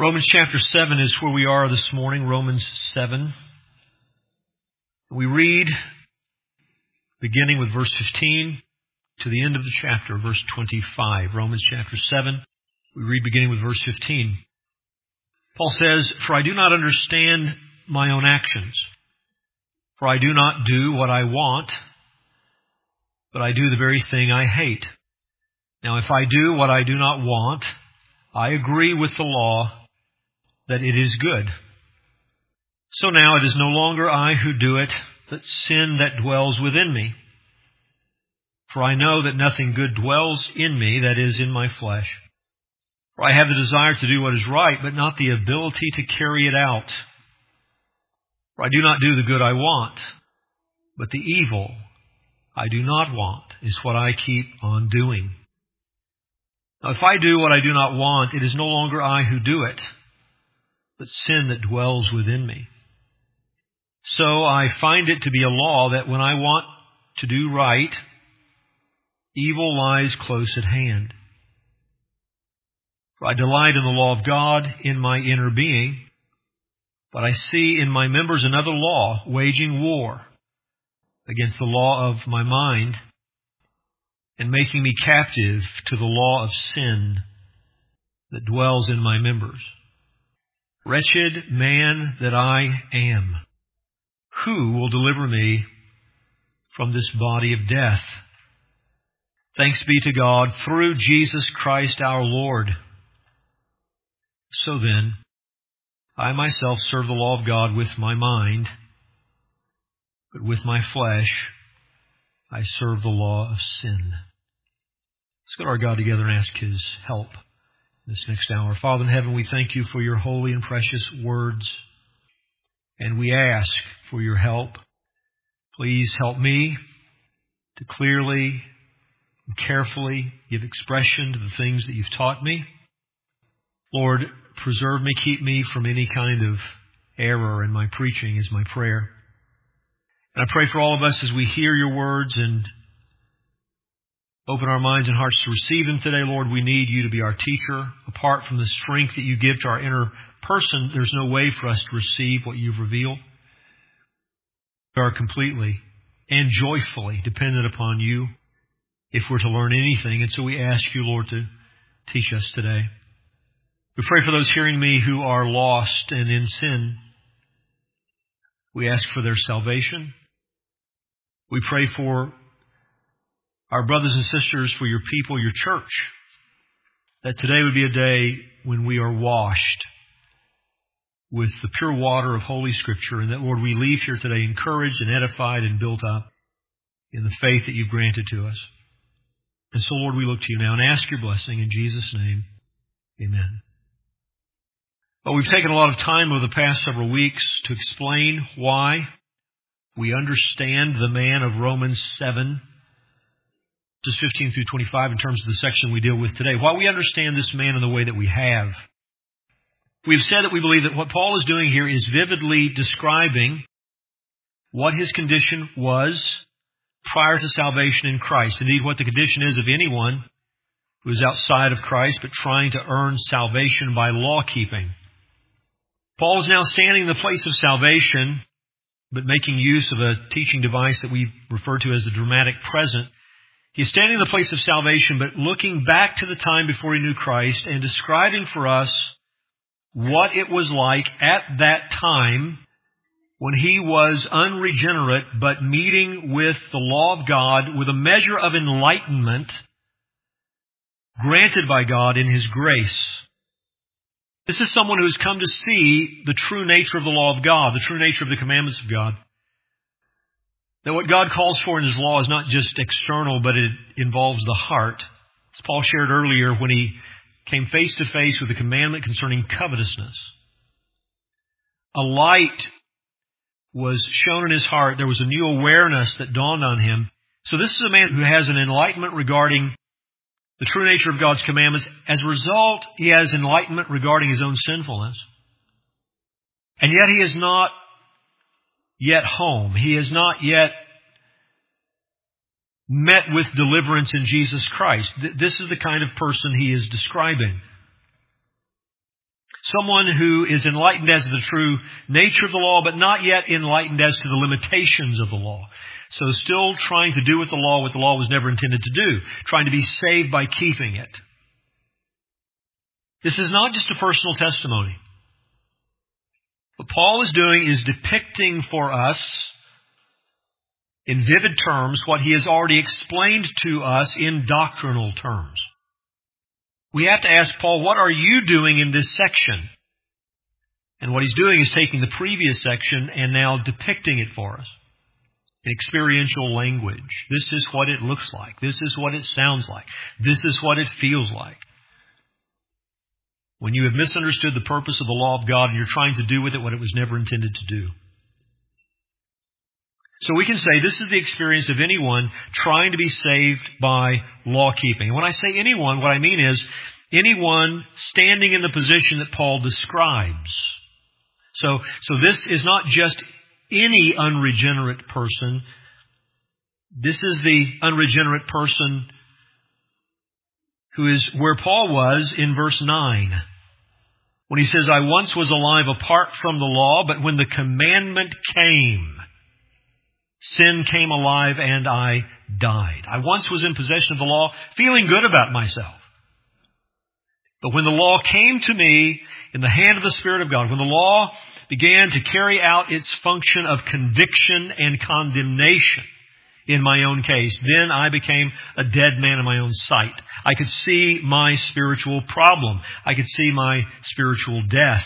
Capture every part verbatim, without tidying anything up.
Romans chapter seven is where we are this morning, Romans seven. We read, beginning with verse fifteen, to the end of the chapter, verse twenty-five. Romans chapter seven, we read beginning with verse fifteen. Paul says, "For I do not understand my own actions, for I do not do what I want, but I do the very thing I hate. Now if I do what I do not want, I agree with the law that it is good. So now it is no longer I who do it, but sin that dwells within me. For I know that nothing good dwells in me, that is, in my flesh. For I have the desire to do what is right, but not the ability to carry it out. For I do not do the good I want, but the evil I do not want is what I keep on doing. Now if I do what I do not want, it is no longer I who do it, but sin that dwells within me. So I find it to be a law that when I want to do right, evil lies close at hand. For I delight in the law of God in my inner being, but I see in my members another law waging war against the law of my mind and making me captive to the law of sin that dwells in my members. Wretched man that I am, who will deliver me from this body of death? Thanks be to God through Jesus Christ our Lord. So then, I myself serve the law of God with my mind, but with my flesh I serve the law of sin." Let's go to our God together and ask His help this next hour. Father in heaven, we thank You for Your holy and precious words, and we ask for Your help. Please help me to clearly and carefully give expression to the things that You've taught me. Lord, preserve me, keep me from any kind of error in my preaching is my prayer. And I pray for all of us as we hear Your words and open our minds and hearts to receive them today. Lord, we need You to be our teacher. Apart from the strength that You give to our inner person, there's no way for us to receive what You've revealed. We are completely and joyfully dependent upon You if we're to learn anything. And so we ask You, Lord, to teach us today. We pray for those hearing me who are lost and in sin. We ask for their salvation. We pray for our brothers and sisters, for Your people, Your church, that today would be a day when we are washed with the pure water of Holy Scripture, and that, Lord, we leave here today encouraged and edified and built up in the faith that You've granted to us. And so, Lord, we look to You now and ask Your blessing in Jesus' name. Amen. Well, we've taken a lot of time over the past several weeks to explain why we understand the man of Romans seven, just fifteen through twenty-five in terms of the section we deal with today. Why we understand this man in the way that we have. We've said that we believe that what Paul is doing here is vividly describing what his condition was prior to salvation in Christ. Indeed, what the condition is of anyone who is outside of Christ but trying to earn salvation by law-keeping. Paul is now standing in the place of salvation, but making use of a teaching device that we refer to as the dramatic present. He's standing in the place of salvation, but looking back to the time before he knew Christ and describing for us what it was like at that time when he was unregenerate, but meeting with the law of God with a measure of enlightenment granted by God in His grace. This is someone who has come to see the true nature of the law of God, the true nature of the commandments of God. That what God calls for in His law is not just external, but it involves the heart. As Paul shared earlier when he came face to face with the commandment concerning covetousness. A light was shown in his heart. There was a new awareness that dawned on him. So this is a man who has an enlightenment regarding the true nature of God's commandments. As a result, he has enlightenment regarding his own sinfulness. And yet he is not yet home. He has not yet met with deliverance in Jesus Christ. This is the kind of person he is describing. Someone who is enlightened as to the true nature of the law, but not yet enlightened as to the limitations of the law. So still trying to do with the law what the law was never intended to do. Trying to be saved by keeping it. This is not just a personal testimony. What Paul is doing is depicting for us in vivid terms what he has already explained to us in doctrinal terms. We have to ask Paul, what are you doing in this section? And what he's doing is taking the previous section and now depicting it for us in experiential language. This is what it looks like. This is what it sounds like. This is what it feels like. When you have misunderstood the purpose of the law of God and you're trying to do with it what it was never intended to do. So we can say this is the experience of anyone trying to be saved by law keeping. And when I say anyone, what I mean is anyone standing in the position that Paul describes. So, so this is not just any unregenerate person. This is the unregenerate person who is where Paul was in verse nine. When he says, I once was alive apart from the law, but when the commandment came, sin came alive and I died. I once was in possession of the law, feeling good about myself. But when the law came to me in the hand of the Spirit of God, when the law began to carry out its function of conviction and condemnation in my own case, then I became a dead man in my own sight. I could see my spiritual problem. I could see my spiritual death.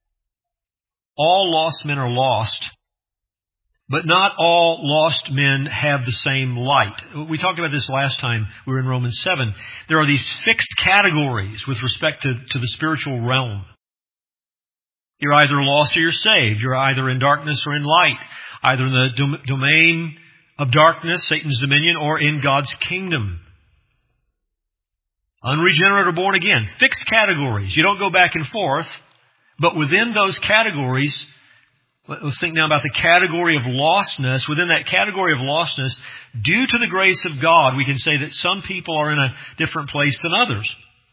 All lost men are lost. But not all lost men have the same light. We talked about this last time we were in Romans seven. There are these fixed categories with respect to, to the spiritual realm. You're either lost or you're saved. You're either in darkness or in light. Either in the dom- domain of darkness, Satan's dominion, or in God's kingdom. Unregenerate or born again. Fixed categories. You don't go back and forth. But within those categories, let's think now about the category of lostness. Within that category of lostness, due to the grace of God, we can say that some people are in a different place than others.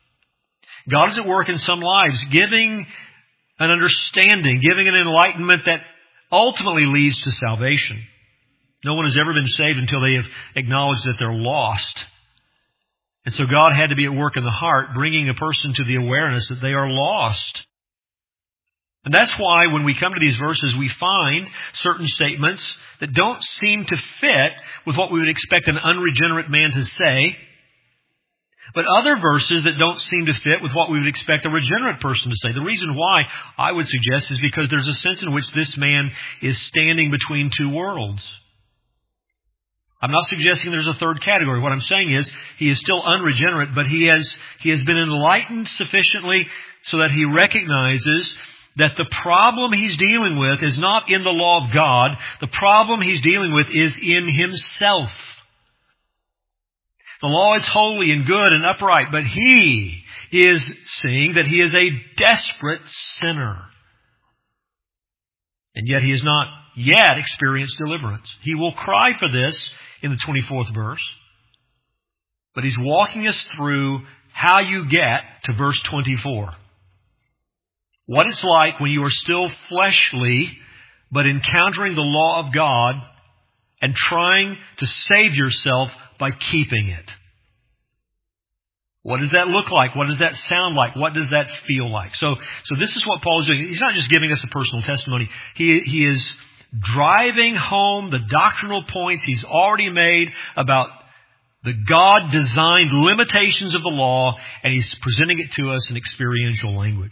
God is at work in some lives, giving an understanding, giving an enlightenment that ultimately leads to salvation. No one has ever been saved until they have acknowledged that they're lost. And so God had to be at work in the heart, bringing a person to the awareness that they are lost. And that's why when we come to these verses, we find certain statements that don't seem to fit with what we would expect an unregenerate man to say, but other verses that don't seem to fit with what we would expect a regenerate person to say. The reason why, I would suggest, is because there's a sense in which this man is standing between two worlds. I'm not suggesting there's a third category. What I'm saying is he is still unregenerate, but he has, he has been enlightened sufficiently so that he recognizes that the problem he's dealing with is not in the law of God. The problem he's dealing with is in himself. The law is holy and good and upright, but he is seeing that he is a desperate sinner. And yet he has not yet experienced deliverance. He will cry for this in the twenty-fourth verse. But he's walking us through how you get to verse twenty-four. What it's like when you are still fleshly, but encountering the law of God and trying to save yourself by keeping it. What does that look like? What does that sound like? What does that feel like? So, so this is what Paul is doing. He's not just giving us a personal testimony. He, he is driving home the doctrinal points he's already made about the God-designed limitations of the law, and he's presenting it to us in experiential language.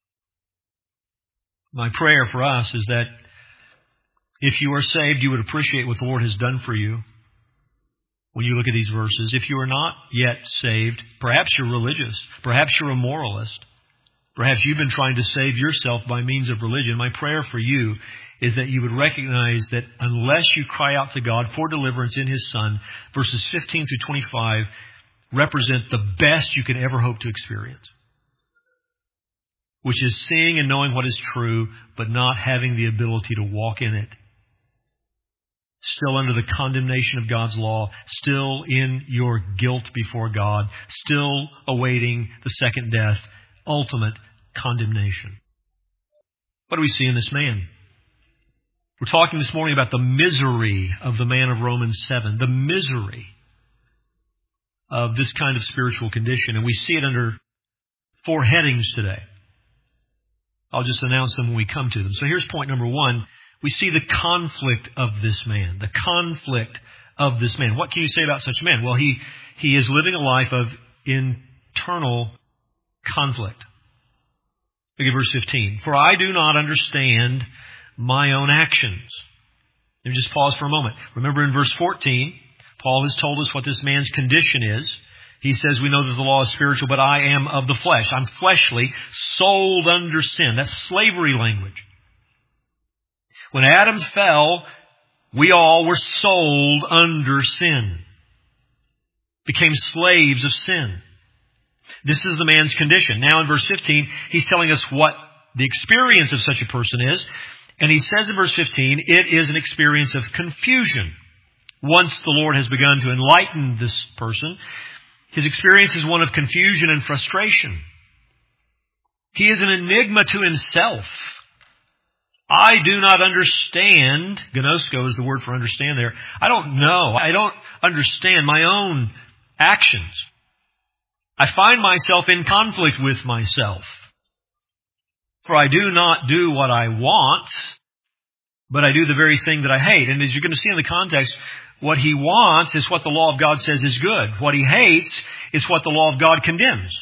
My prayer for us is that if you are saved, you would appreciate what the Lord has done for you when you look at these verses. If you are not yet saved, perhaps you're religious, perhaps you're a moralist, perhaps you've been trying to save yourself by means of religion. My prayer for you is that you would recognize that unless you cry out to God for deliverance in His Son, verses fifteen through twenty-five represent the best you can ever hope to experience, which is seeing and knowing what is true, but not having the ability to walk in it. Still under the condemnation of God's law, still in your guilt before God, still awaiting the second death, ultimate condemnation. What do we see in this man? We're talking this morning about the misery of the man of Romans seven, the misery of this kind of spiritual condition. And we see it under four headings today. I'll just announce them when we come to them. So here's point number one. We see the conflict of this man. The conflict of this man. What can you say about such a man? Well, he, he is living a life of internal conflict. Look at verse fifteen. For I do not understand my own actions. Let me just pause for a moment. Remember in verse fourteen, Paul has told us what this man's condition is. He says, we know that the law is spiritual, but I am of the flesh. I'm fleshly, sold under sin. That's slavery language. When Adam fell, we all were sold under sin. Became slaves of sin. This is the man's condition. Now in verse fifteen, he's telling us what the experience of such a person is. And he says in verse fifteen, it is an experience of confusion. Once the Lord has begun to enlighten this person, his experience is one of confusion and frustration. He is an enigma to himself. I do not understand. Gnosko is the word for understand there. I don't know. I don't understand my own actions. I find myself in conflict with myself. For I do not do what I want, but I do the very thing that I hate. And as you're going to see in the context, what he wants is what the law of God says is good. What he hates is what the law of God condemns.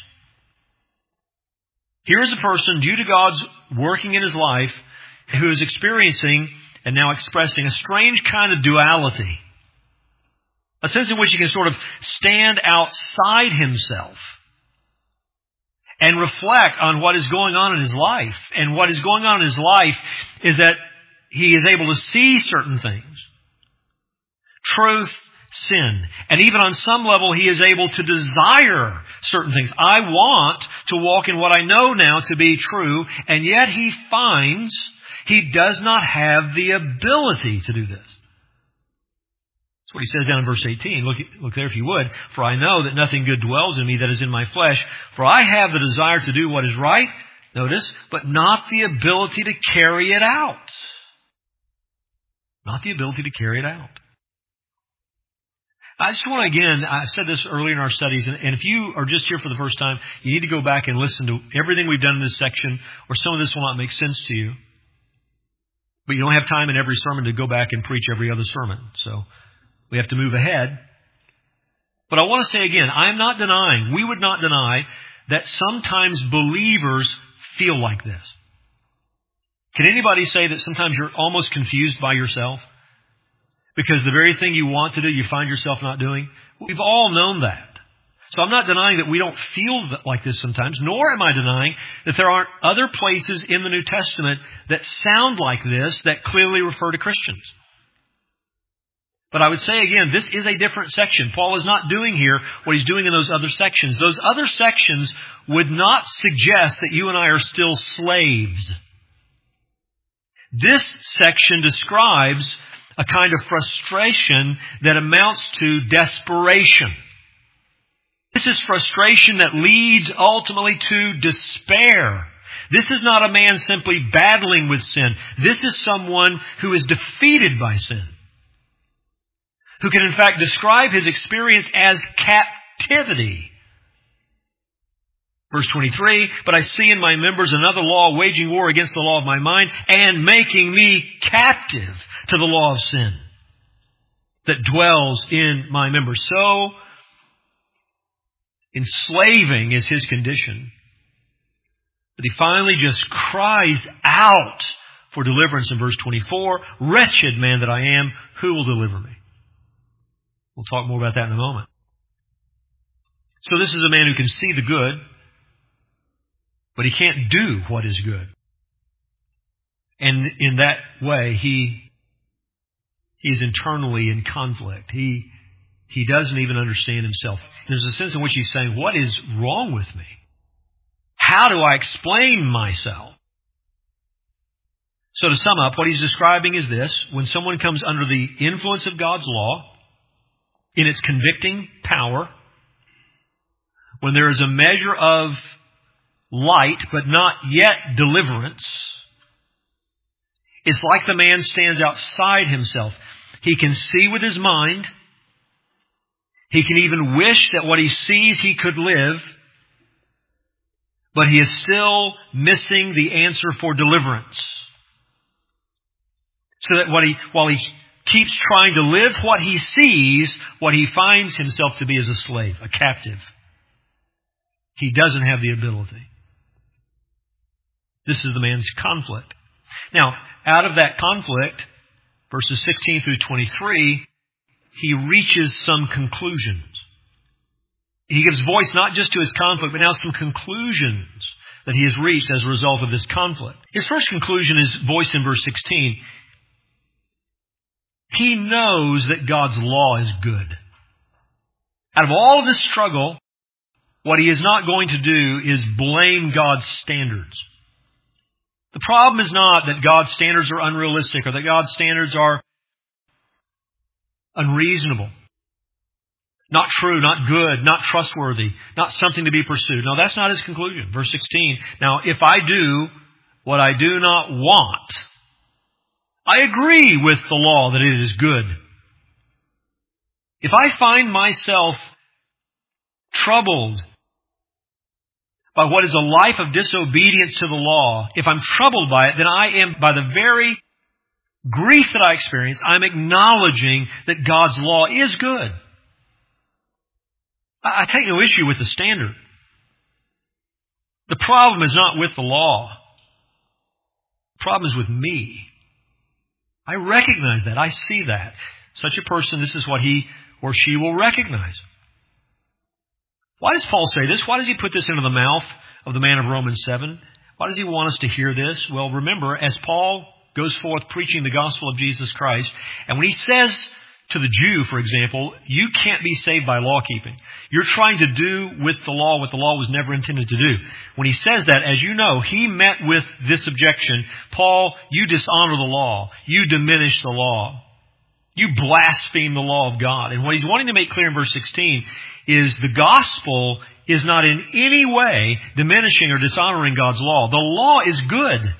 Here is a person, due to God's working in his life, who is experiencing and now expressing a strange kind of duality. A sense in which he can sort of stand outside himself and reflect on what is going on in his life. And what is going on in his life is that he is able to see certain things. Truth, sin. And even on some level, he is able to desire certain things. I want to walk in what I know now to be true, and yet he finds he does not have the ability to do this. That's what he says down in verse eighteen. Look, look there if you would. For I know that nothing good dwells in me that is in my flesh. For I have the desire to do what is right, notice, but not the ability to carry it out. Not the ability to carry it out. I just want to, again, I said this earlier in our studies, and if you are just here for the first time, you need to go back and listen to everything we've done in this section, or some of this will not make sense to you. But you don't have time in every sermon to go back and preach every other sermon. So we have to move ahead. But I want to say again, I'm not denying, we would not deny, that sometimes believers feel like this. Can anybody say that sometimes you're almost confused by yourself? Because the very thing you want to do, you find yourself not doing? We've all known that. So I'm not denying that we don't feel like this sometimes, nor am I denying that there aren't other places in the New Testament that sound like this that clearly refer to Christians. But I would say again, this is a different section. Paul is not doing here what he's doing in those other sections. Those other sections would not suggest that you and I are still slaves. This section describes a kind of frustration that amounts to desperation. This is frustration that leads ultimately to despair. This is not a man simply battling with sin. This is someone who is defeated by sin, who can in fact describe his experience as captivity. Verse twenty-three, but I see in my members another law waging war against the law of my mind and making me captive to the law of sin that dwells in my members. So enslaving is his condition. But he finally just cries out for deliverance in verse twenty-four. Wretched man that I am, who will deliver me? We'll talk more about that in a moment. So this is a man who can see the good, but he can't do what is good. And in that way, he, he is internally in conflict. He, he doesn't even understand himself. There's a sense in which he's saying, what is wrong with me? How do I explain myself? So to sum up, what he's describing is this. When someone comes under the influence of God's law, in its convicting power, when there is a measure of light, but not yet deliverance. It's like the man stands outside himself. He can see with his mind. He can even wish that what he sees he could live. But he is still missing the answer for deliverance. So that what he, while he keeps trying to live what he sees, what he finds himself to be is a slave, a captive. He doesn't have the ability. This is the man's conflict. Now, out of that conflict, verses sixteen through twenty-three, he reaches some conclusions. He gives voice not just to his conflict, but now some conclusions that he has reached as a result of this conflict. His first conclusion is voiced in verse sixteen. He knows that God's law is good. Out of all of this struggle, what he is not going to do is blame God's standards. The problem is not that God's standards are unrealistic or that God's standards are unreasonable, not true, not good, not trustworthy, not something to be pursued. No, that's not his conclusion. Verse sixteen, now if I do what I do not want, I agree with the law that it is good. If I find myself troubled by what is a life of disobedience to the law, if I'm troubled by it, then I am, by the very grief that I experience, I'm acknowledging that God's law is good. I, I take no issue with the standard. The problem is not with the law. The problem is with me. I recognize that. I see that. Such a person, this is what he or she will recognize. Why does Paul say this? Why does he put this into the mouth of the man of Romans seven? Why does he want us to hear this? Well, remember, as Paul goes forth preaching the gospel of Jesus Christ, and when he says to the Jew, for example, you can't be saved by law keeping. You're trying to do with the law what the law was never intended to do. When he says that, as you know, he met with this objection. Paul, you dishonor the law. You diminish the law. You blaspheme the law of God. And what he's wanting to make clear in verse sixteen is the gospel is not in any way diminishing or dishonoring God's law. The law is good.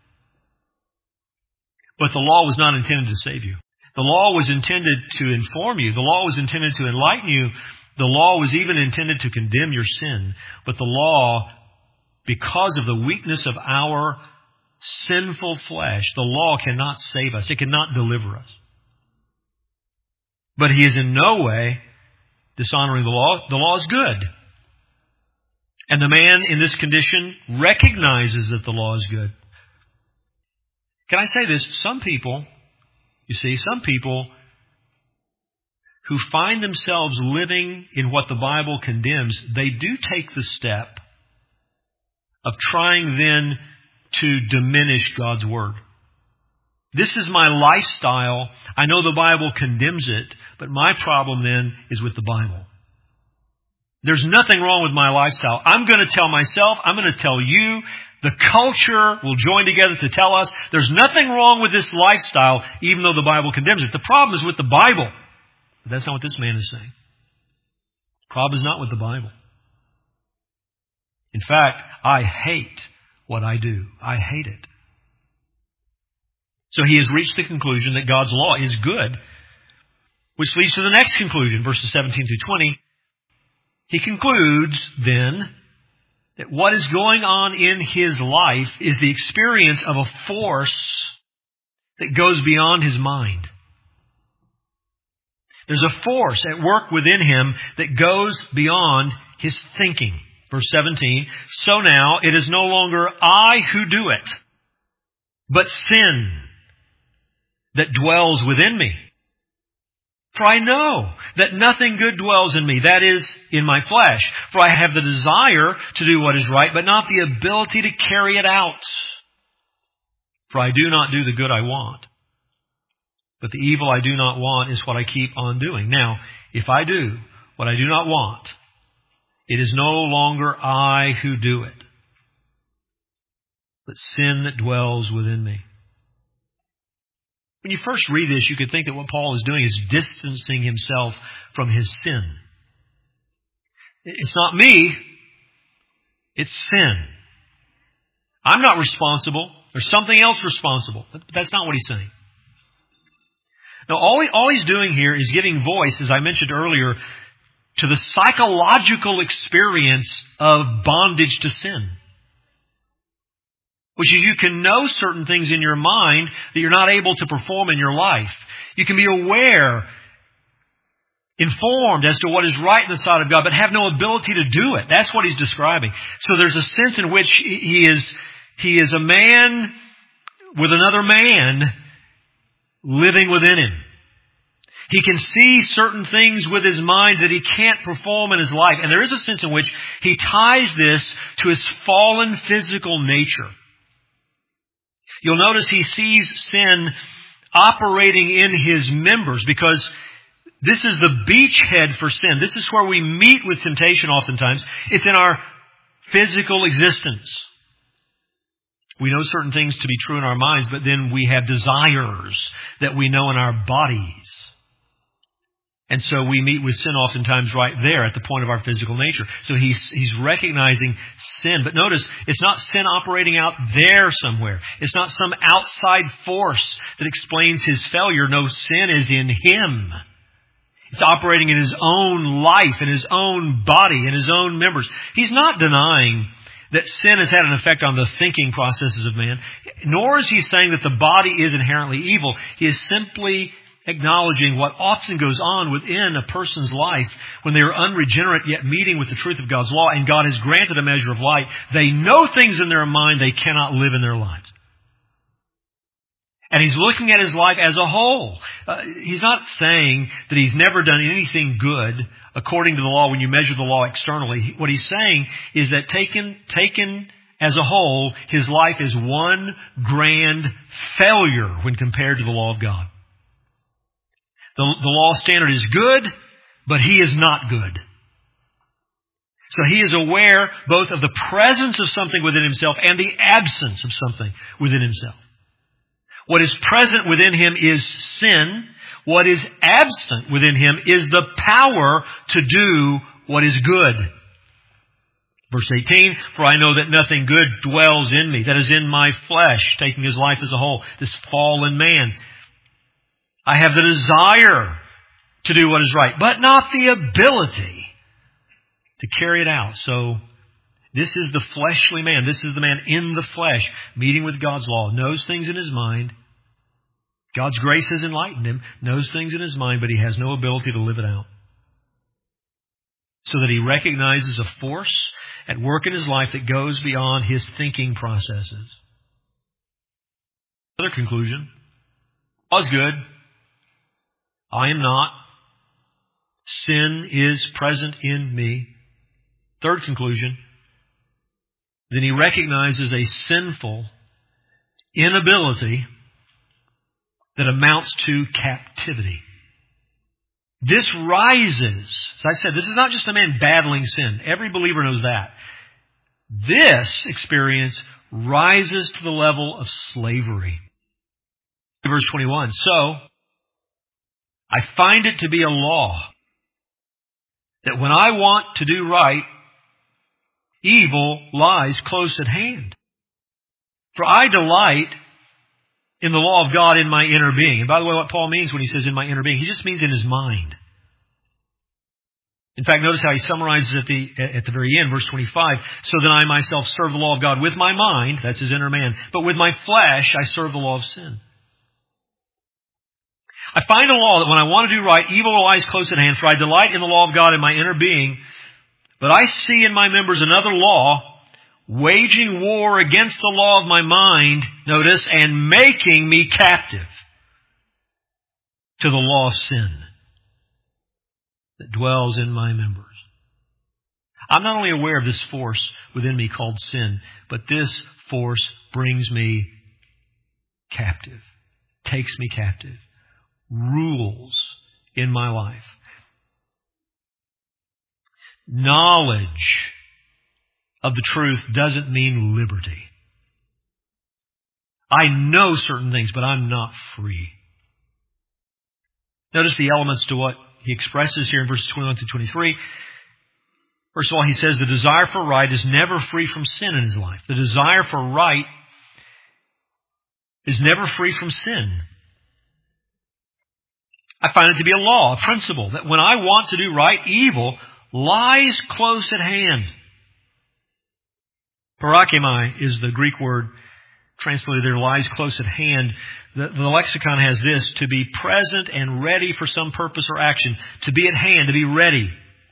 But the law was not intended to save you. The law was intended to inform you. The law was intended to enlighten you. The law was even intended to condemn your sin. But the law, because of the weakness of our sinful flesh, the law cannot save us. It cannot deliver us. But he is in no way dishonoring the law. The law is good. And the man in this condition recognizes that the law is good. Can I say this? Some people, you see, some people who find themselves living in what the Bible condemns, they do take the step of trying then to diminish God's Word. This is my lifestyle. I know the Bible condemns it, but my problem then is with the Bible. There's nothing wrong with my lifestyle. I'm going to tell myself, I'm going to tell you, the culture will join together to tell us there's nothing wrong with this lifestyle, even though the Bible condemns it. The problem is with the Bible. But that's not what this man is saying. The problem is not with the Bible. In fact, I hate what I do. I hate it. So he has reached the conclusion that God's law is good, which leads to the next conclusion, verses seventeen through twenty. He concludes then that what is going on in his life is the experience of a force that goes beyond his mind. There's a force at work within him that goes beyond his thinking. Verse seventeen, so now it is no longer I who do it, but sin that dwells within me. For I know that nothing good dwells in me, that is, in my flesh. For I have the desire to do what is right, but not the ability to carry it out. For I do not do the good I want, but the evil I do not want is what I keep on doing. Now, if I do what I do not want, it is no longer I who do it, but sin that dwells within me. When you first read this, you could think that what Paul is doing is distancing himself from his sin. It's not me. It's sin. I'm not responsible. There's something else responsible. But that's not what he's saying. Now, all, he, all he's doing here is giving voice, as I mentioned earlier, to the psychological experience of bondage to sin. Which is, you can know certain things in your mind that you're not able to perform in your life. You can be aware, informed as to what is right in the sight of God, but have no ability to do it. That's what he's describing. So there's a sense in which he is, he is a man with another man living within him. He can see certain things with his mind that he can't perform in his life. And there is a sense in which he ties this to his fallen physical nature. You'll notice he sees sin operating in his members because this is the beachhead for sin. This is where we meet with temptation oftentimes. It's in our physical existence. We know certain things to be true in our minds, but then we have desires that we know in our bodies. And so we meet with sin oftentimes right there at the point of our physical nature. So he's, he's recognizing sin. But notice, it's not sin operating out there somewhere. It's not some outside force that explains his failure. No, sin is in him. It's operating in his own life, in his own body, in his own members. He's not denying that sin has had an effect on the thinking processes of man, nor is he saying that the body is inherently evil. He is simply acknowledging what often goes on within a person's life when they are unregenerate yet meeting with the truth of God's law, and God has granted a measure of light. They know things in their mind they cannot live in their lives. And he's looking at his life as a whole. Uh, he's not saying that he's never done anything good according to the law when you measure the law externally. What he's saying is that taken, taken as a whole, his life is one grand failure when compared to the law of God. The, the law standard is good, but he is not good. So he is aware both of the presence of something within himself and the absence of something within himself. What is present within him is sin. What is absent within him is the power to do what is good. Verse eighteen, for I know that nothing good dwells in me, that is in my flesh, taking his life as a whole, this fallen man. I have the desire to do what is right, but not the ability to carry it out. So this is the fleshly man. This is the man in the flesh, meeting with God's law, knows things in his mind. God's grace has enlightened him, knows things in his mind, but he has no ability to live it out. So that he recognizes a force at work in his life that goes beyond his thinking processes. Another conclusion. Law is good. I am not. Sin is present in me. Third conclusion. Then he recognizes a sinful inability that amounts to captivity. This rises. As I said, this is not just a man battling sin. Every believer knows that. This experience rises to the level of slavery. Verse twenty-one. So, I find it to be a law that when I want to do right, evil lies close at hand. For I delight in the law of God in my inner being. And by the way, what Paul means when he says in my inner being, he just means in his mind. In fact, notice how he summarizes at the, at the very end, verse twenty-five. So then I myself serve the law of God with my mind, that's his inner man, but with my flesh I serve the law of sin. I find a law that when I want to do right, evil lies close at hand, for I delight in the law of God in my inner being, but I see in my members another law, waging war against the law of my mind, notice, and making me captive to the law of sin that dwells in my members. I'm not only aware of this force within me called sin, but this force brings me captive, takes me captive, rules in my life. Knowledge of the truth doesn't mean liberty. I know certain things, but I'm not free. Notice the elements to what he expresses here in verses twenty-one through twenty-three. First of all, he says the desire for right is never free from sin in his life. The desire for right is never free from sin. I find it to be a law, a principle, that when I want to do right, evil lies close at hand. Parakemai is the Greek word translated there, lies close at hand. The, the lexicon has this: to be present and ready for some purpose or action. To be at hand, to be ready.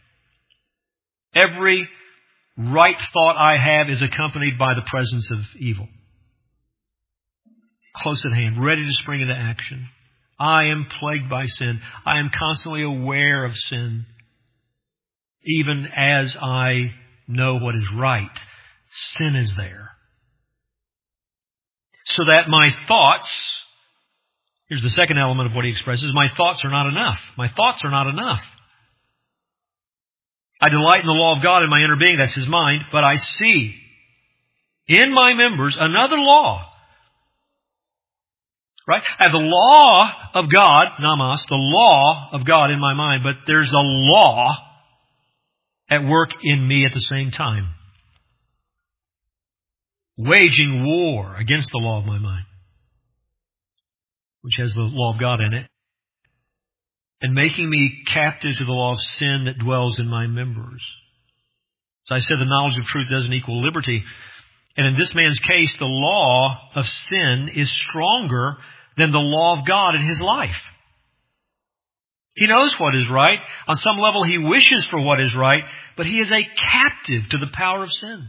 Every right thought I have is accompanied by the presence of evil. Close at hand, ready to spring into action. I am plagued by sin. I am constantly aware of sin. Even as I know what is right, sin is there. So that my thoughts, here's the second element of what he expresses, my thoughts are not enough. My thoughts are not enough. I delight in the law of God in my inner being, that's his mind, but I see in my members another law. Right? I have the law of God, namas, the law of God in my mind, but there's a law at work in me at the same time. Waging war against the law of my mind, which has the law of God in it, and making me captive to the law of sin that dwells in my members. As I said, the knowledge of truth doesn't equal liberty. And in this man's case, the law of sin is stronger than the law of God in his life. He knows what is right. On some level, he wishes for what is right, but he is a captive to the power of sin.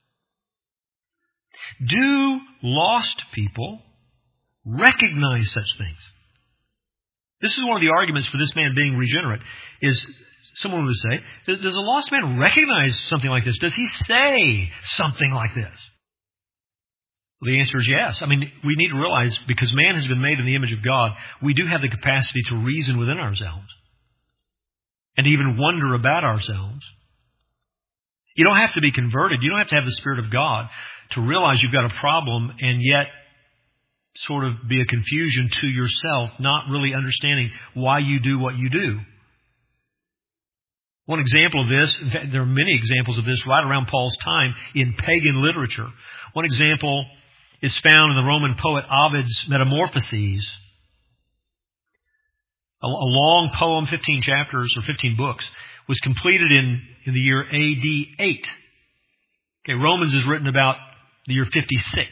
Do lost people recognize such things? This is one of the arguments for this man being regenerate, is someone would say, does a lost man recognize something like this? Does he say something like this? Well, the answer is yes. I mean, we need to realize, because man has been made in the image of God, we do have the capacity to reason within ourselves and to even wonder about ourselves. You don't have to be converted. You don't have to have the Spirit of God to realize you've got a problem and yet sort of be a confusion to yourself, not really understanding why you do what you do. One example of this, in fact, there are many examples of this right around Paul's time in pagan literature. One example is found in the Roman poet Ovid's Metamorphoses. A, a long poem, fifteen chapters or fifteen books, was completed in, in the year A D eight. Okay, Romans is written about the year fifty-six.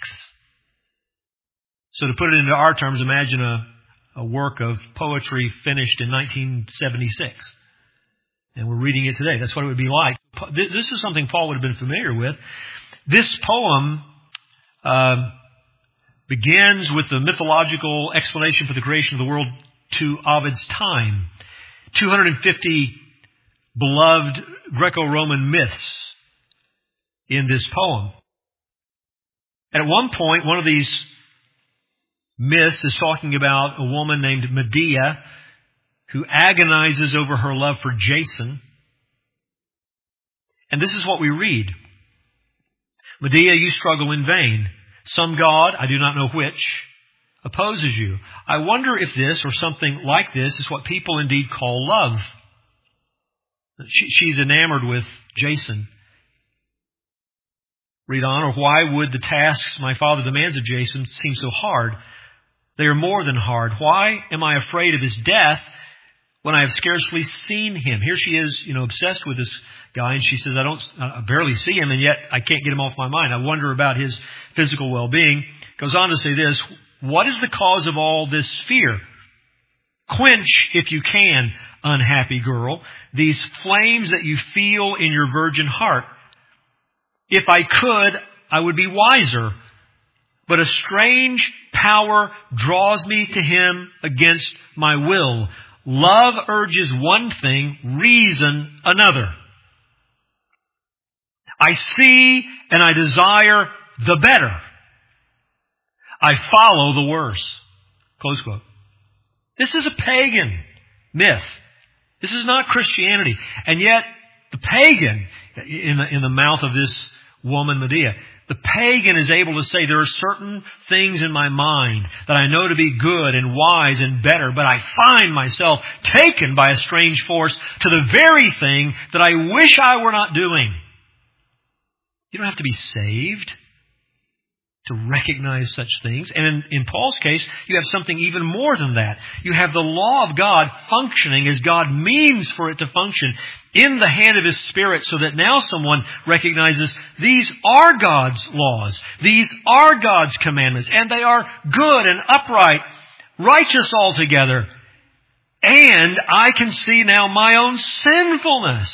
So to put it into our terms, imagine a, a work of poetry finished in nineteen seventy-six. And we're reading it today. That's what it would be like. This is something Paul would have been familiar with. This poem uh, begins with the mythological explanation for the creation of the world to Ovid's time. two hundred fifty beloved Greco-Roman myths in this poem. And at one point, one of these myths is talking about a woman named Medea who agonizes over her love for Jason. And this is what we read. Medea, you struggle in vain. Some god, I do not know which, opposes you. I wonder if this, or something like this, is what people indeed call love. She, she's enamored with Jason. Read on. Or why would the tasks my father demands of Jason seem so hard? They are more than hard. Why am I afraid of his death when I have scarcely seen him? Here she is, you know, obsessed with this guy, and she says, I don't, I barely see him, and yet I can't get him off my mind. I wonder about his physical well-being. Goes on to say this: what is the cause of all this fear? Quench, if you can, unhappy girl, these flames that you feel in your virgin heart. If I could, I would be wiser. But a strange power draws me to him against my will. Love urges one thing, reason another. I see and I desire the better. I follow the worse. Close quote. This is a pagan myth. This is not Christianity. And yet, the pagan, in the, in the mouth of this woman, Medea, The pagan is able to say there are certain things in my mind that I know to be good and wise and better, but I find myself taken by a strange force to the very thing that I wish I were not doing. You don't have to be saved to recognize such things. And in, in Paul's case, you have something even more than that. You have the law of God functioning as God means for it to function in the hand of His Spirit, so that now someone recognizes these are God's laws. These are God's commandments. And they are good and upright, righteous altogether. And I can see now my own sinfulness.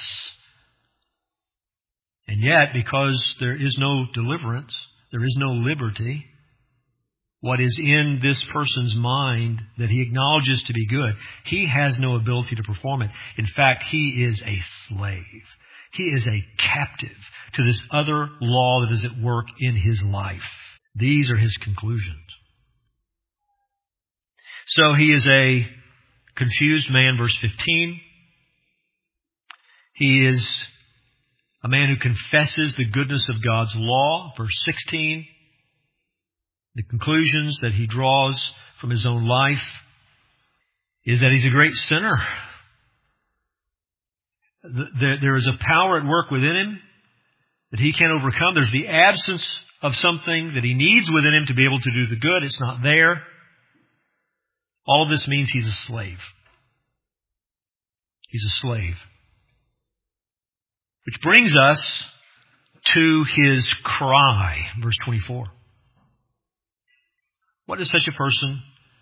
And yet, because there is no deliverance, there is no liberty, what is in this person's mind that he acknowledges to be good, he has no ability to perform it. In fact, he is a slave. He is a captive to this other law that is at work in his life. These are his conclusions. So he is a confused man, verse fifteen. He is a man who confesses the goodness of God's law, verse sixteen. The conclusions that he draws from his own life is that he's a great sinner. There is a power at work within him that he can't overcome. There's the absence of something that he needs within him to be able to do the good. It's not there. All of this means he's a slave. He's a slave. Which brings us to his cry, verse twenty-four. What does such a person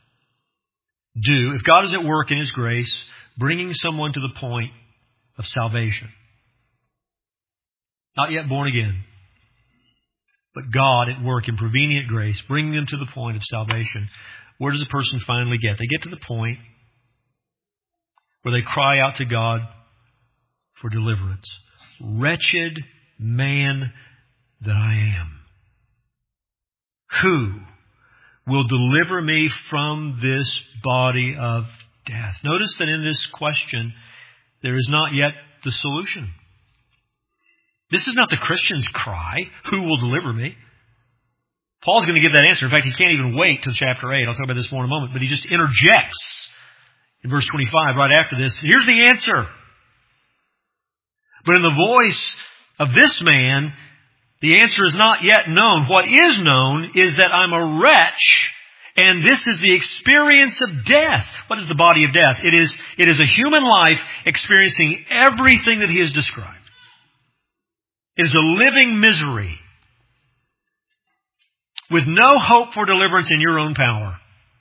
do if God is at work in His grace, bringing someone to the point of salvation? Not yet born again, but God at work in prevenient grace, bringing them to the point of salvation. Where does a person finally get? They get to the point where they cry out to God for deliverance. Wretched man that I am, who will deliver me from this body of death? Notice that in this question, there is not yet the solution. This is not the Christian's cry, who will deliver me? Paul's going to give that answer. In fact, he can't even wait till chapter eight. I'll talk about this more in a moment. But he just interjects in verse twenty-five right after this. Here's the answer. But in the voice of this man, the answer is not yet known. What is known is that I'm a wretch, and this is the experience of death. What is the body of death? It is, it is a human life experiencing everything that he has described. It is a living misery with no hope for deliverance in your own power.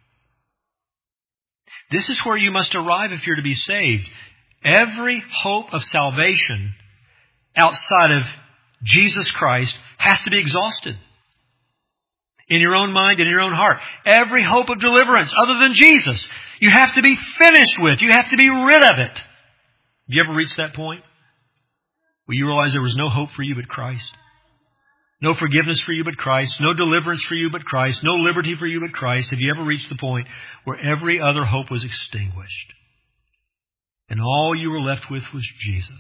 This is where you must arrive if you're to be saved. Every hope of salvation outside of Jesus Christ has to be exhausted. In your own mind and in your own heart. Every hope of deliverance other than Jesus, you have to be finished with. You have to be rid of it. Have you ever reached that point where you realize there was no hope for you but Christ? No forgiveness for you but Christ. No deliverance for you but Christ. No liberty for you but Christ. Have you ever reached the point where every other hope was extinguished? And all you were left with was Jesus.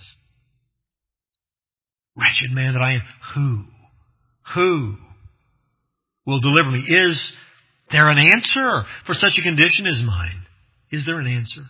Wretched man that I am, who? Who will deliver me? Is there an answer for such a condition as mine? Is there an answer?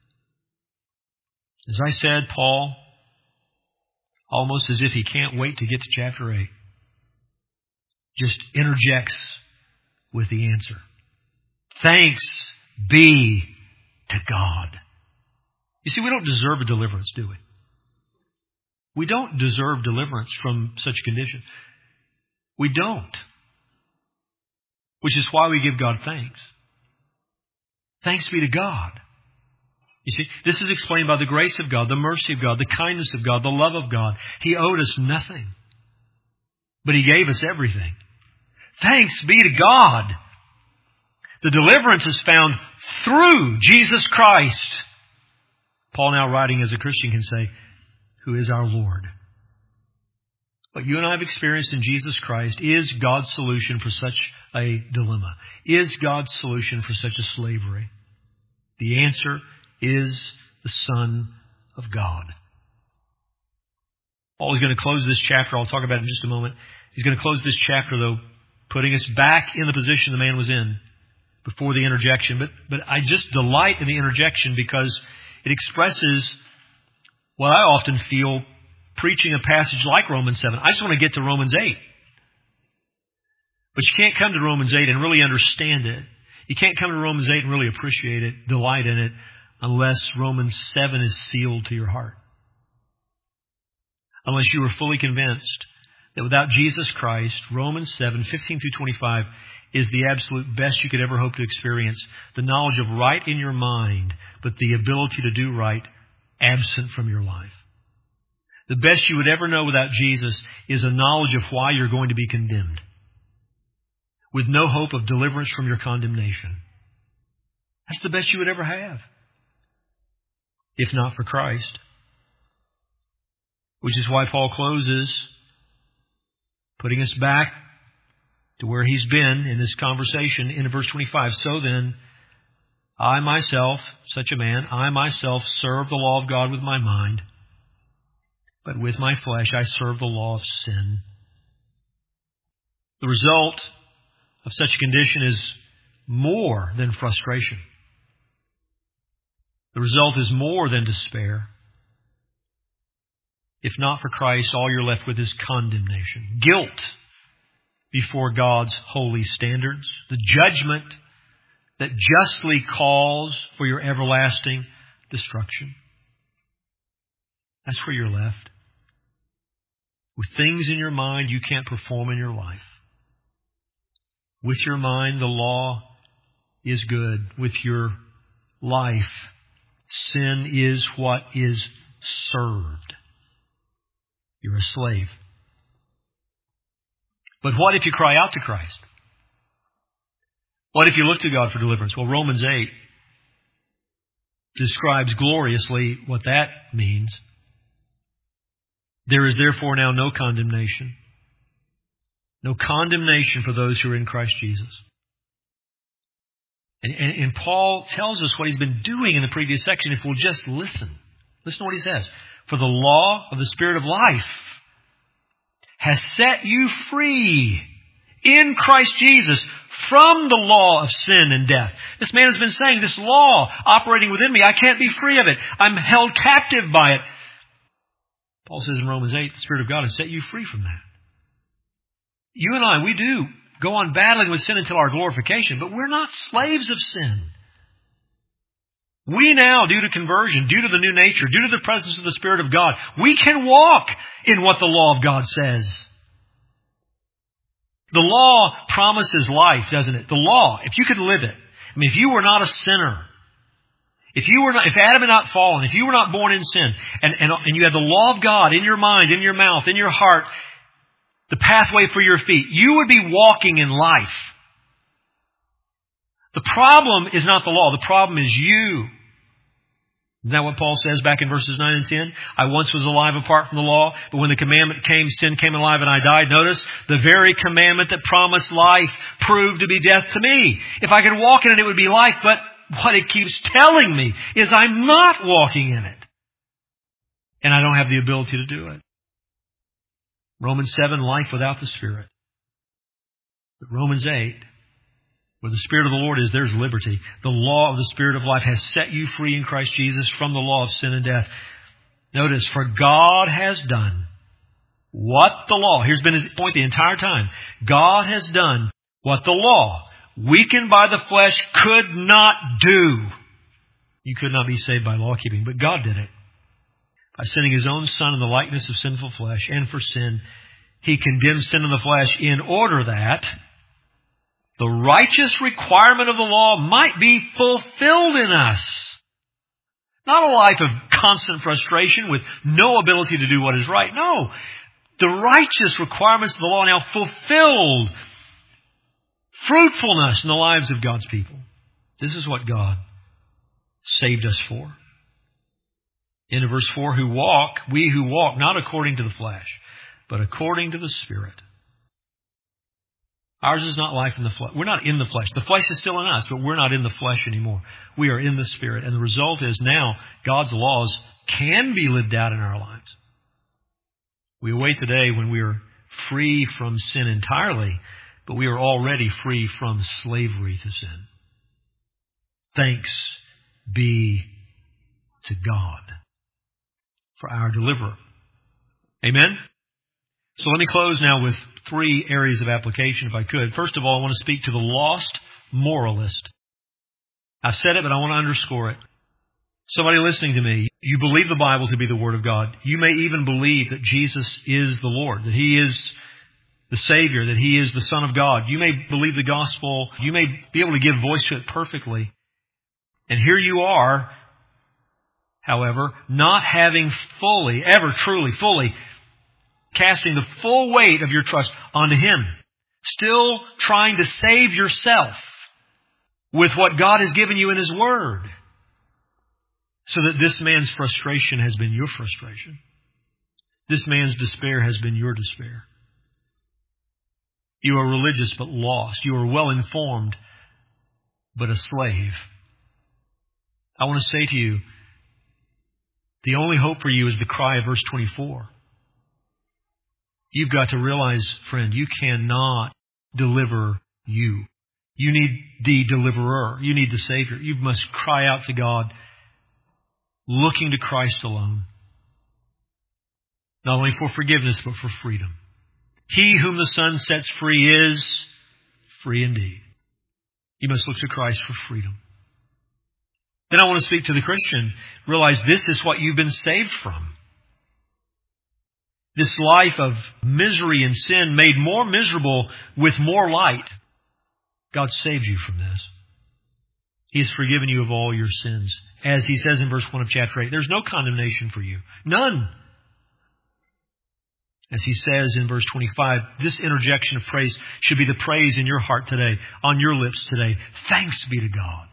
As I said, Paul, almost as if he can't wait to get to chapter eight, just interjects with the answer. Thanks be to God. You see, we don't deserve a deliverance, do we? We don't deserve deliverance from such a condition. We don't. Which is why we give God thanks. Thanks be to God. You see, this is explained by the grace of God, the mercy of God, the kindness of God, the love of God. He owed us nothing, but He gave us everything. Thanks be to God. The deliverance is found through Jesus Christ. Paul, now writing as a Christian, can say, who is our Lord. What you and I have experienced in Jesus Christ is God's solution for such a dilemma. Is God's solution for such a slavery. The answer is the Son of God. Paul is going to close this chapter. I'll talk about it in just a moment. He's going to close this chapter, though, putting us back in the position the man was in before the interjection. But, but I just delight in the interjection because it expresses what I often feel preaching a passage like Romans seven. I just want to get to Romans eight. But you can't come to Romans eight and really understand it. You can't come to Romans eight and really appreciate it, delight in it, unless Romans seven is sealed to your heart. Unless you are fully convinced that without Jesus Christ, Romans seven, fifteen through twenty-five is the absolute best you could ever hope to experience. The knowledge of right in your mind, but the ability to do right absent from your life. The best you would ever know without Jesus is a knowledge of why you're going to be condemned, with no hope of deliverance from your condemnation. That's the best you would ever have, if not for Christ. Which is why Paul closes, putting us back to where he's been in this conversation in verse twenty-five. So then, I myself, such a man, I myself serve the law of God with my mind, but with my flesh I serve the law of sin. The result of such a condition is more than frustration. The result is more than despair. If not for Christ, all you're left with is condemnation, guilt before God's holy standards, the judgment that justly calls for your everlasting destruction. That's where you're left, with things in your mind you can't perform in your life. With your mind, the law is good. With your life, sin is what is served. You're a slave. But what if you cry out to Christ? What if you look to God for deliverance? Well, Romans eight describes gloriously what that means. There is therefore now no condemnation. No condemnation for those who are in Christ Jesus. And, and, and Paul tells us what he's been doing in the previous section if we'll just listen. Listen to what he says. For the law of the Spirit of life has set you free in Christ Jesus from the law of sin and death. This man has been saying, this law operating within me, I can't be free of it. I'm held captive by it. Paul says in Romans eight, the Spirit of God has set you free from that. You and I, we do go on battling with sin until our glorification, but we're not slaves of sin. We now, due to conversion, due to the new nature, due to the presence of the Spirit of God, we can walk in what the law of God says. The law promises life, doesn't it? The law, if you could live it. I mean, if you were not a sinner, if you were not, if Adam had not fallen, if you were not born in sin, and, and, and you had the law of God in your mind, in your mouth, in your heart, the pathway for your feet, you would be walking in life. The problem is not the law. The problem is you. Isn't that what Paul says back in verses nine and ten? I once was alive apart from the law, but when the commandment came, sin came alive and I died. Notice, the very commandment that promised life proved to be death to me. If I could walk in it, it would be life, but what it keeps telling me is I'm not walking in it. And I don't have the ability to do it. Romans seven, life without the Spirit. But Romans eight, where the Spirit of the Lord is, there's liberty. The law of the Spirit of life has set you free in Christ Jesus from the law of sin and death. Notice, for God has done what the law, here's been his point the entire time, God has done what the law, weakened by the flesh, could not do. You could not be saved by law keeping, but God did it. By sending His own Son in the likeness of sinful flesh, and for sin, He condemned sin in the flesh in order that the righteous requirement of the law might be fulfilled in us. Not a life of constant frustration with no ability to do what is right. No. The righteous requirements of the law now fulfilled. Fruitfulness in the lives of God's people. This is what God saved us for. In verse four, who walk, we who walk, not according to the flesh, but according to the Spirit. Ours is not life in the flesh. We're not in the flesh. The flesh is still in us, but we're not in the flesh anymore. We are in the Spirit. And the result is now God's laws can be lived out in our lives. We await the day when we are free from sin entirely, but we are already free from slavery to sin. Thanks be to God for our deliverer. Amen? So let me close now with three areas of application, if I could. First of all, I want to speak to the lost moralist. I've said it, but I want to underscore it. Somebody listening to me, you believe the Bible to be the Word of God. You may even believe that Jesus is the Lord, that He is the Savior, that He is the Son of God. You may believe the gospel. You may be able to give voice to it perfectly. And here you are, however, not having fully, ever truly, fully, casting the full weight of your trust onto Him. Still trying to save yourself with what God has given you in His Word. So that this man's frustration has been your frustration. This man's despair has been your despair. You are religious but lost. You are well informed but a slave. I want to say to you, the only hope for you is the cry of verse twenty-four. You've got to realize, friend, you cannot deliver you. You need the deliverer. You need the Savior. You must cry out to God, looking to Christ alone. Not only for forgiveness, but for freedom. He whom the Son sets free is free indeed. You must look to Christ for freedom. Then I want to speak to the Christian. Realize this is what you've been saved from. This life of misery and sin made more miserable with more light. God saved you from this. He has forgiven you of all your sins. As He says in verse one of chapter eight, there's no condemnation for you. None. As He says in verse twenty-five, this interjection of praise should be the praise in your heart today, on your lips today. Thanks be to God,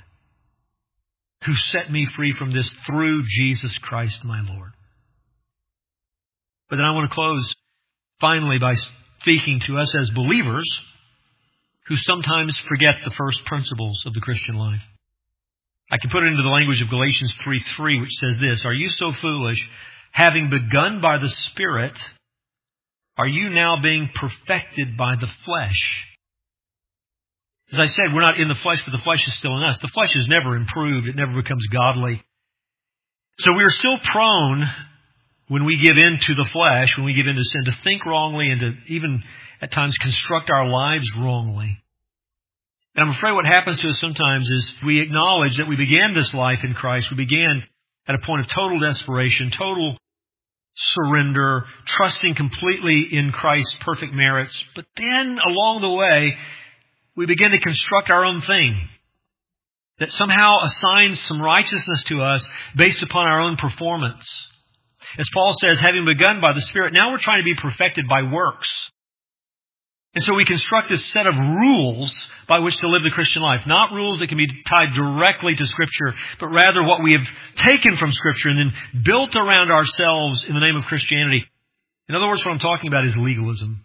who set me free from this through Jesus Christ my Lord. But then I want to close finally by speaking to us as believers who sometimes forget the first principles of the Christian life. I can put it into the language of Galatians three three, which says this, are you so foolish, having begun by the Spirit, are you now being perfected by the flesh? As I said, we're not in the flesh, but the flesh is still in us. The flesh is never improved. It never becomes godly. So we are still prone, when we give in to the flesh, when we give in to sin, to think wrongly and to even at times construct our lives wrongly. And I'm afraid what happens to us sometimes is we acknowledge that we began this life in Christ. We began at a point of total desperation, total surrender, trusting completely in Christ's perfect merits. But then along the way, we begin to construct our own thing that somehow assigns some righteousness to us based upon our own performance. As Paul says, having begun by the Spirit, now we're trying to be perfected by works. And so we construct this set of rules by which to live the Christian life. Not rules that can be tied directly to Scripture, but rather what we have taken from Scripture and then built around ourselves in the name of Christianity. In other words, what I'm talking about is legalism.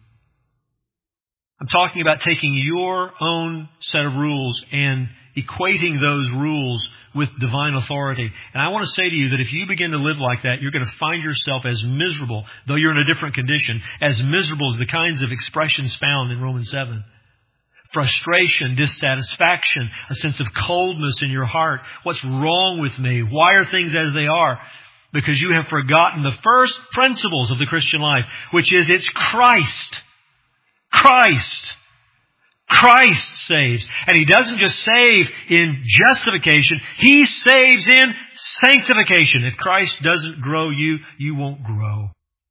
I'm talking about taking your own set of rules and equating those rules with divine authority. And I want to say to you that if you begin to live like that, you're going to find yourself as miserable, though you're in a different condition, as miserable as the kinds of expressions found in Romans seven. Frustration, dissatisfaction, a sense of coldness in your heart. What's wrong with me? Why are things as they are? Because you have forgotten the first principles of the Christian life, which is it's Christ. Christ. Christ saves. And He doesn't just save in justification. He saves in sanctification. If Christ doesn't grow you, you won't grow.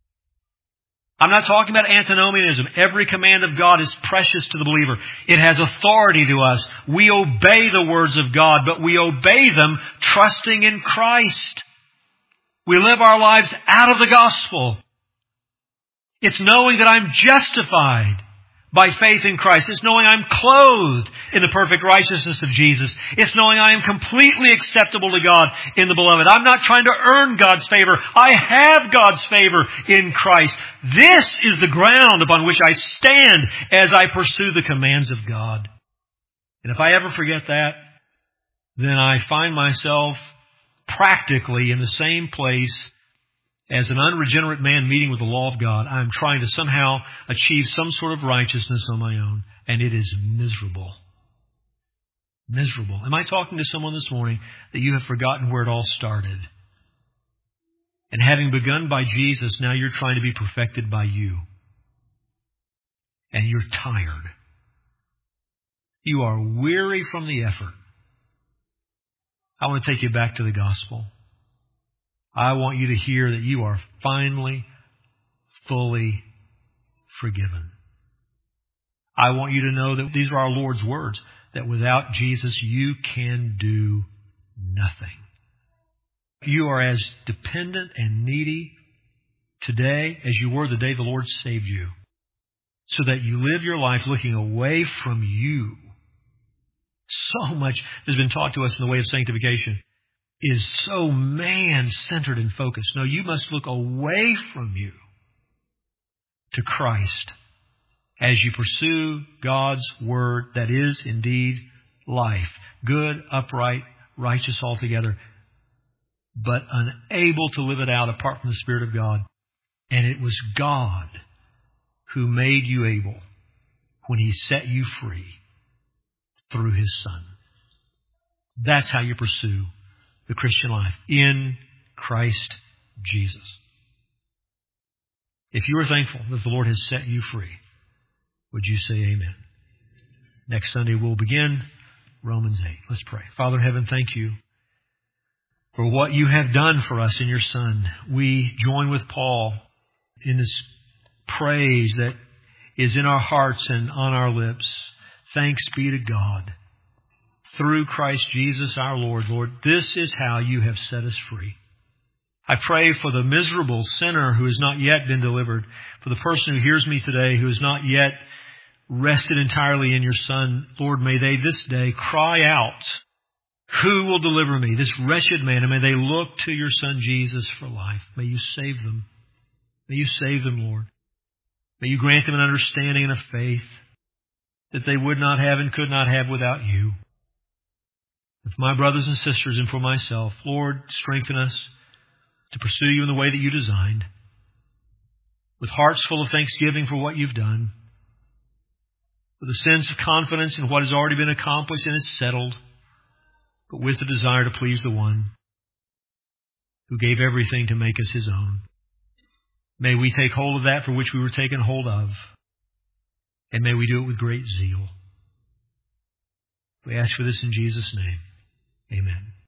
I'm not talking about antinomianism. Every command of God is precious to the believer. It has authority to us. We obey the words of God, but we obey them trusting in Christ. We live our lives out of the gospel. It's knowing that I'm justified by faith in Christ. It's knowing I'm clothed in the perfect righteousness of Jesus. It's knowing I am completely acceptable to God in the Beloved. I'm not trying to earn God's favor. I have God's favor in Christ. This is the ground upon which I stand as I pursue the commands of God. And if I ever forget that, then I find myself practically in the same place As an unregenerate man meeting with the law of God, I'm trying to somehow achieve some sort of righteousness on my own, and it is miserable. Miserable. Am I talking to someone this morning that you have forgotten where it all started? And having begun by Jesus, now you're trying to be perfected by you. And you're tired. You are weary from the effort. I want to take you back to the gospel. I want you to hear that you are finally, fully forgiven. I want you to know that these are our Lord's words, that without Jesus you can do nothing. You are as dependent and needy today as you were the day the Lord saved you, so that you live your life looking away from you. So much has been taught to us in the way of sanctification is so man-centered and focused. No, you must look away from you to Christ as you pursue God's Word that is indeed life. Good, upright, righteous altogether, but unable to live it out apart from the Spirit of God. And it was God who made you able when He set you free through His Son. That's how you pursue the Christian life, in Christ Jesus. If you are thankful that the Lord has set you free, would you say amen? Next Sunday we'll begin Romans eight. Let's pray. Father in heaven, thank you for what you have done for us in your Son. We join with Paul in this praise that is in our hearts and on our lips. Thanks be to God. Through Christ Jesus our Lord, Lord, this is how you have set us free. I pray for the miserable sinner who has not yet been delivered, for the person who hears me today who has not yet rested entirely in your Son. Lord, may they this day cry out, who will deliver me, this wretched man? And may they look to your Son Jesus for life. May you save them. May you save them, Lord. May you grant them an understanding and a faith that they would not have and could not have without you. And for my brothers and sisters and for myself, Lord, strengthen us to pursue you in the way that you designed, with hearts full of thanksgiving for what you've done, with a sense of confidence in what has already been accomplished and is settled, but with the desire to please the one who gave everything to make us his own. May we take hold of that for which we were taken hold of, and may we do it with great zeal. We ask for this in Jesus' name. Amen.